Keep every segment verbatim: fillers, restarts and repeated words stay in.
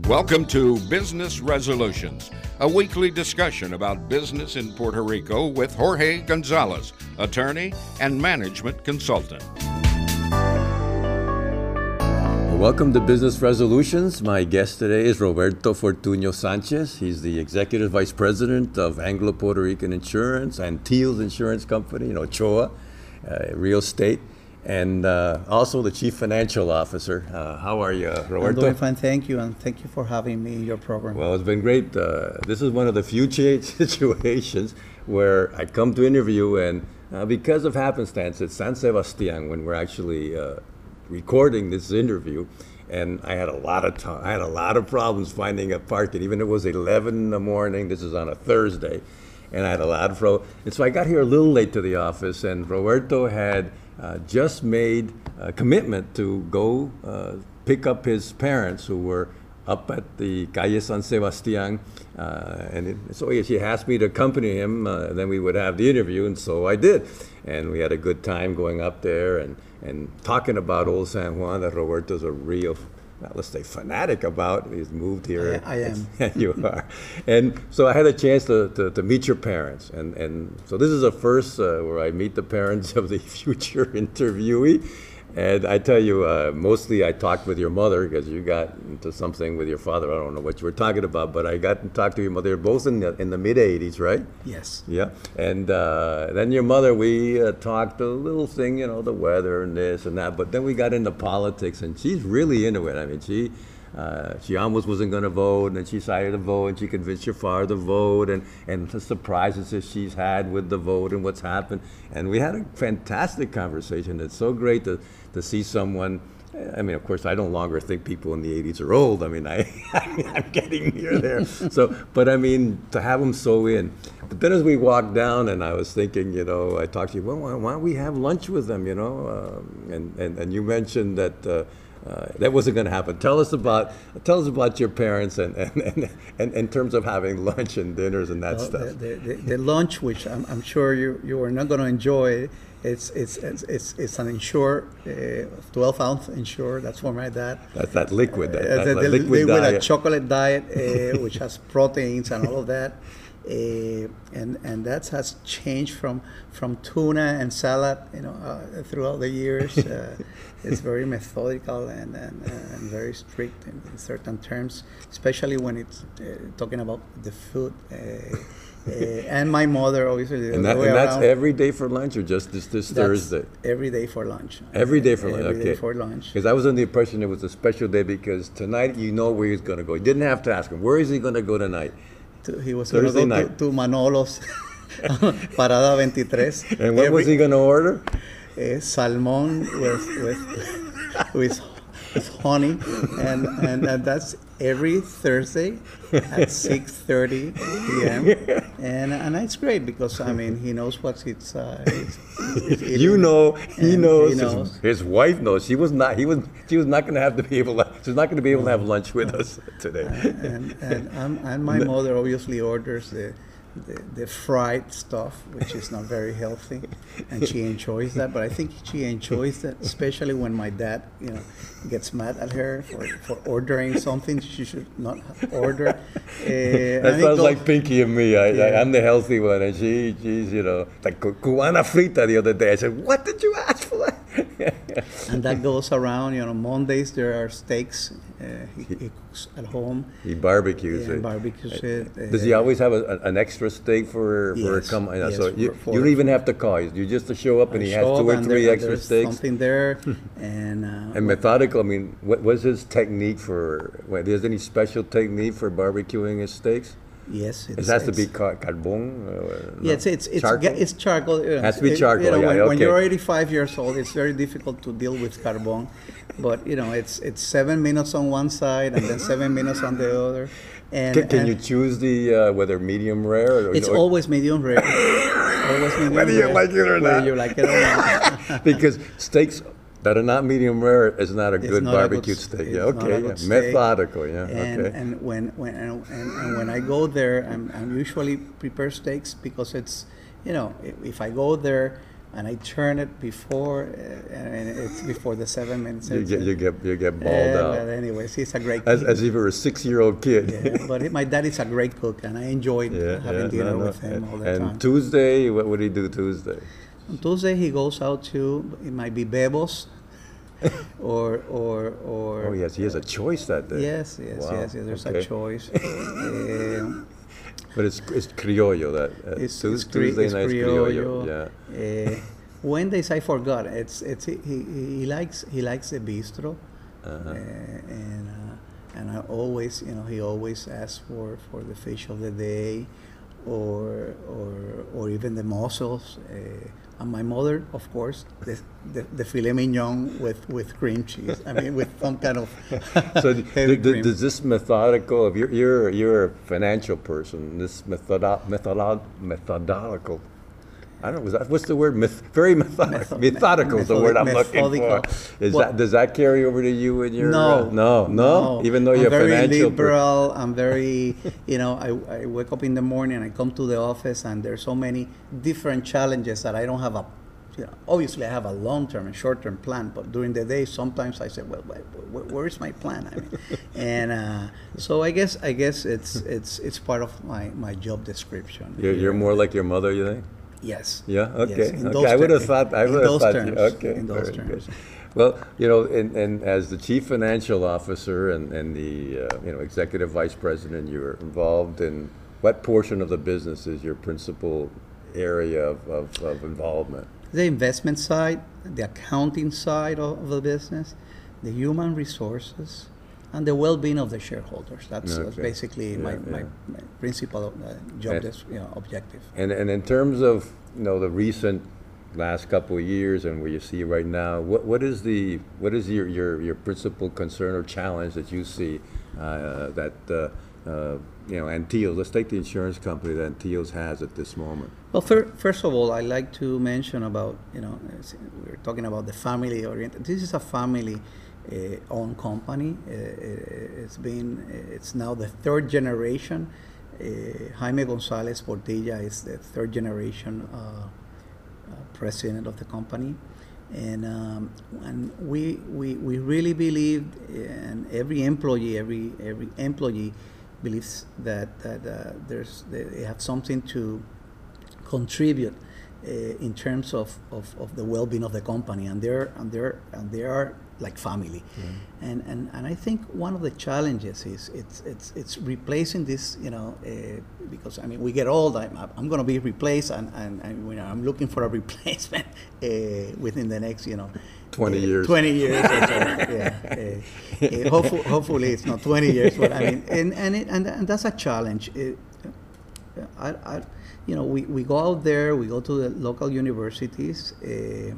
Welcome to Business Resolutions, a weekly discussion about business in Puerto Rico with Jorge Gonzalez, attorney and management consultant. Welcome to Business Resolutions. My guest today is Roberto Fortunio Sanchez. He's the Executive Vice President of Anglo Puerto Rican Insurance and Teals Insurance Company, you know, Ochoa, uh, real estate, and uh, also the Chief Financial Officer. Uh, how are you, Roberto? I'm doing fine, thank you, and thank you for having me in your program. Well, it's been great. Uh, this is one of the few situations where I come to interview, and uh, because of happenstance, it's San Sebastian when we're actually uh, recording this interview, and I had a lot of time. I had a lot of problems finding a parking, even if it was eleven in the morning. This is on a Thursday, and I had a lot of problems. And so I got here a little late to the office, and Roberto had uh, just made a commitment to go uh, pick up his parents who were up at the Calle San Sebastian, uh, and it, so he asked me to accompany him, uh, and then we would have the interview, and so I did. And we had a good time going up there and, and talking about Old San Juan that Roberto's a real, well, let's say, fanatic about. He's moved here. I, I am. You are. And so I had a chance to, to, to meet your parents. And, and so this is the first uh, where I meet the parents of the future interviewee. And I tell you, uh, mostly I talked with your mother because you got into something with your father. I don't know what you were talking about, but I got to talk to your mother. They're both in the, in the mid eighties, right? Yes. Yeah. And uh, then your mother, we uh, talked a little thing, you know, the weather and this and that. But then we got into politics, and she's really into it. I mean, she uh, she almost wasn't going to vote, and then she decided to vote, and she convinced your father to vote, and, and the surprises that she's had with the vote and what's happened. And we had a fantastic conversation. It's so great to, to see someone. I mean, of course, I no longer think people in the eighties are old. I mean, I, I'm getting near there. So, but I mean, to have them so in. But then as we walked down, and I was thinking, you know, I talked to you, well, why, why don't we have lunch with them, you know? Um, and, and, and you mentioned that uh, uh, that wasn't going to happen. Tell us about tell us about your parents and, and, and, and in terms of having lunch and dinners and that well, stuff. The, the, the lunch, which I'm, I'm sure you, you are not going to enjoy, It's it's it's it's, it's an Ensure, uh, twelve ounce Ensure. That's for my dad. That's that liquid. That, uh, that, the, that the liquid liquid diet. a chocolate diet, uh, which has proteins and all of that, uh, and and that has changed from from tuna and salad, you know, uh, throughout the years. Uh, it's very methodical and and, and very strict in, in certain terms, especially when it's uh, talking about the food. Uh, Uh, and my mother, obviously. And, that, and that's every day for lunch, or just this this that's Thursday? Every day for lunch. Every day for lunch. Every okay. day for lunch. Because I was under the impression it was a special day because tonight you know where he's going to go. You didn't have to ask him. Where is he going to go tonight? To, he was going to go night. to, to Manolos, Parada twenty-tres. And what every, was he going to order? Uh, salmon with with with. with honey, and, and and that's every Thursday at six thirty p.m. and and it's great because I mean he knows what it's. Uh, it's, it's you know, he knows. he knows. His, his wife knows. She was not. He was. She was not going to have to be able. To, she's not going to be able to have lunch with us today. Uh, and and and, and my mother obviously orders the. The, the fried stuff, which is not very healthy, and she enjoys that. But I think she enjoys that, especially when my dad, you know, gets mad at her for, for ordering something she should not order. Uh, that sounds goes, like Pinky and me. I, yeah. I, I'm the healthy one, and she, she's, you know, like cubana frita the other day. I said, "What did you ask for?" And that goes around. You know, Mondays there are steaks. Uh, he, he cooks at home. He barbecues yeah, it. Barbecues it. Uh, Does he always have a, an extra steak for for yes, a come? yes, so you, for, you don't even have to call. You just to show up, and he has two or three there, extra steaks. Something there, and uh, and methodical. I mean, what was his technique for? What, is there any special technique for barbecuing his steaks? Yes, it has to be car- carbon. Uh, yeah, it's it's it's charcoal. It's charcoal. It has to be charcoal. You know, yeah, when, okay. when you're eighty-five years old, it's very difficult to deal with carbon. But you know, it's it's seven minutes on one side and then seven minutes on the other. And can, can and you choose the uh, whether medium rare? Or, it's or, always medium rare. Always medium whether you rare, like it or whether not. you like it or not. Because steaks that are not medium rare is not a It's good not barbecue a good, steak. yeah, okay, yeah. Steak. Methodical, yeah. And, okay. and when when and, and, and when I go there, I'm, I'm usually prepare steaks because it's, you know, if, if I go there and I turn it before, uh, and it's before the seven minutes. You get you get you get balled Uh, out. But anyways, he's a great As, cook. as if you were a six-year-old kid. Yeah, but he- my dad is a great cook, and I enjoyed Yeah, having yeah, dinner no, no. with him all the and time. Tuesday, what would he do Tuesday? On Tuesday, he goes out to, it might be Bebos, or, or, or. Oh, yes, he has a choice that day. Yes, yes, Wow, yes, yes, there's okay. a choice. Um, But it's it's criollo that uh, It's, Tues- it's, cre- Tuesday it's night's criollo. Yeah. Uh, Wednesdays I forgot. It's it's he, he, he likes he likes the bistro, Uh-huh. uh, and uh, and I always you know he always asks for, for the fish of the day, or or or even the mussels. Uh, and my mother, of course, the, the, the filet mignon with, with cream cheese. I mean, with some kind of So d- heavy d- d- cream. does this methodical of you're you're you're a financial person? This methodo- methodo- methodological. I don't know. Was that, what's the word? Meth- very methodical. Method- methodical is the word I'm looking for. methodical. Is Well- that does that carry over to you in your? No, uh, no, no, Even though I'm you're very financial. per- liberal. I'm very, you know, I, I wake up in the morning, I come to the office, and there's so many different challenges that I don't have a, you know, obviously I have a long-term and short-term plan, but during the day, sometimes I say, well, wh- wh- where is my plan? I mean, and uh, so I guess I guess it's it's it's part of my, my job description. You're, you're more like your mother, you think? Yes. Yeah. Okay. Yes, in okay. those I would have ter- thought. I in would have those thought. terms, You, okay. in those very terms. good. Well, you know, and, and as the chief financial officer and, and the uh, you know executive vice president, you're involved in what portion of the business is your principal area of, of, of involvement? The investment side, the accounting side of, of the business, the human resources, and the well-being of the shareholders. That's, that's Okay. basically my, Yeah, my, yeah. my principal uh, job And- des- you know, objective. And and in terms of you know the recent last couple of years and where you see right now, what what is the what is your your, your principal concern or challenge that you see uh, that uh, uh, you know Antilles? Let's take the insurance company that Antilles has at this moment. Well, fir- first of all, I like to mention about, you know, it's- we're talking about the family oriented. This is a family uh, owned company. Uh, it's been, it's now the third generation. Uh, Jaime Gonzalez Portilla is the third generation uh, uh, president of the company. And, um, and we, we, we really believe, and every employee, every, every employee believes that, that uh, there's, they have something to contribute uh, in terms of, of, of the well-being of the company, and they're and they're and they are like family. Mm-hmm. And, and and I think one of the challenges is it's it's it's replacing this, you know, uh, because I mean we get old. I'm I'm going to be replaced, and and, and you know, I'm looking for a replacement uh, within the next, you know, twenty uh, years. twenty years. Or so. Yeah. Uh, uh, hopefully, hopefully it's not twenty years, but I mean, and and it, and, and that's a challenge. It, I, I, you know, we, we go out there, we go to the local universities, uh,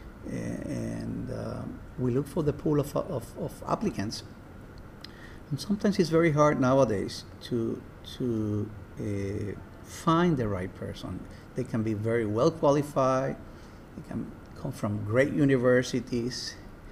and uh, we look for the pool of, of, of applicants. And sometimes it's very hard nowadays to, to uh, find the right person. They can be very well qualified, they can come from great universities.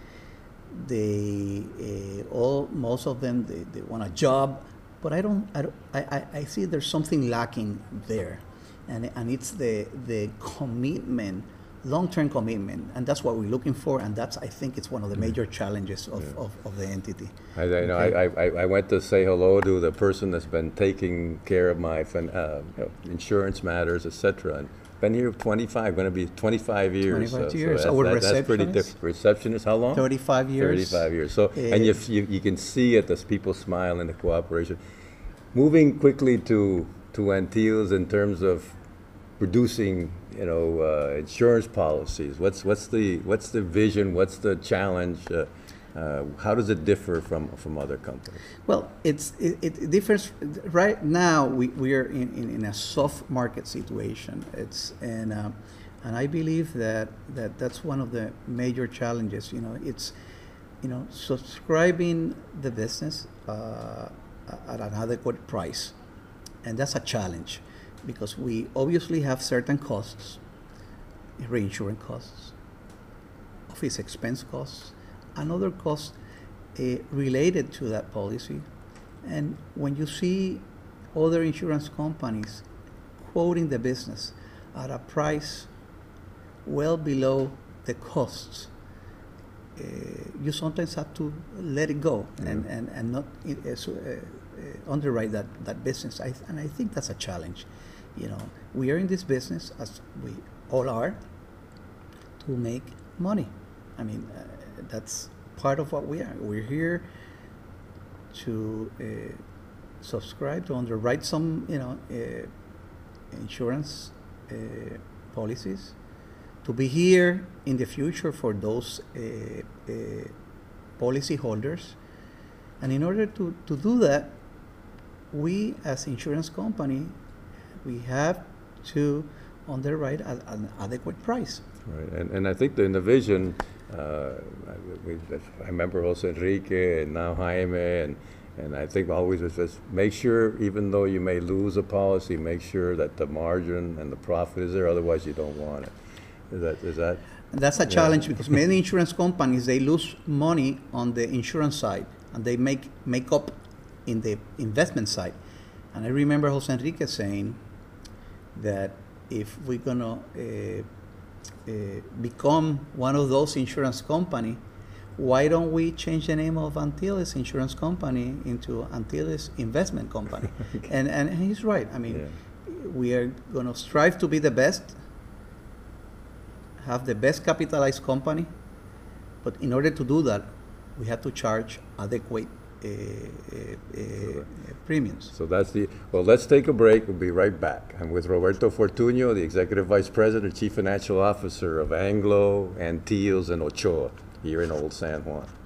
They uh, all, most of them, they, they want a job. But I don't, I, don't I, I, I see there's something lacking there, and and it's the the commitment, long-term commitment, and that's what we're looking for, and that's, I think, it's one of the major challenges of, yeah. of, of the entity. I, I, know, okay. I, I, I went to say hello to the person that's been taking care of my uh, you know, insurance matters, et cetera. And been here twenty-five, going to be twenty-five years. twenty-five so, years. So Our that's, that's pretty different. Receptionist, how long? thirty-five years. thirty-five years. So, uh, and you, you you can see it, as people smile in the cooperation. Moving quickly to to Antilles in terms of producing, you know, uh, insurance policies. What's what's the what's the vision? What's the challenge? Uh, uh, how does it differ from from other companies? Well, it's it, it differs. Right now, we, we are in, in, in a soft market situation. It's and uh, and I believe that, that that's one of the major challenges. You know, it's you know subscribing the business uh, at an adequate price, and that's a challenge because we obviously have certain costs, reinsurance costs, office expense costs, and other costs uh, related to that policy. And when you see other insurance companies quoting the business at a price well below the costs, uh, you sometimes have to let it go mm-hmm. and, and, and not uh, so, uh, uh, underwrite that, that business. I, and I think that's a challenge. You know, we are in this business, as we all are, to make money. I mean, uh, that's part of what we are. We're here to uh, subscribe, to underwrite some, you know, uh, insurance uh, policies, to be here in the future for those uh, uh, policy holders. And in order to, to do that, we as insurance company, we have to underwrite at an adequate price. Right, and, and I think the, in the vision, uh, we, I remember also Enrique and now Jaime, and, and I think always was just make sure, even though you may lose a policy, make sure that the margin and the profit is there, otherwise you don't want it. Is that, is that? And that's a yeah. challenge because many insurance companies, they lose money on the insurance side and they make, make up in the investment side. And I remember Jose Enrique saying that if we're gonna uh, uh, become one of those insurance company, why don't we change the name of Antilles Insurance Company into Antilles Investment Company? okay. and, and he's right. I mean, yeah. we are gonna strive to be the best, have the best capitalized company, but in order to do that, we have to charge adequate Uh, uh, uh, premiums. So that's the, well, let's take a break. We'll be right back. I'm with Roberto Fortunio, the Executive Vice President, Chief Financial Officer of Anglo, Antilles, and Ochoa here in Old San Juan.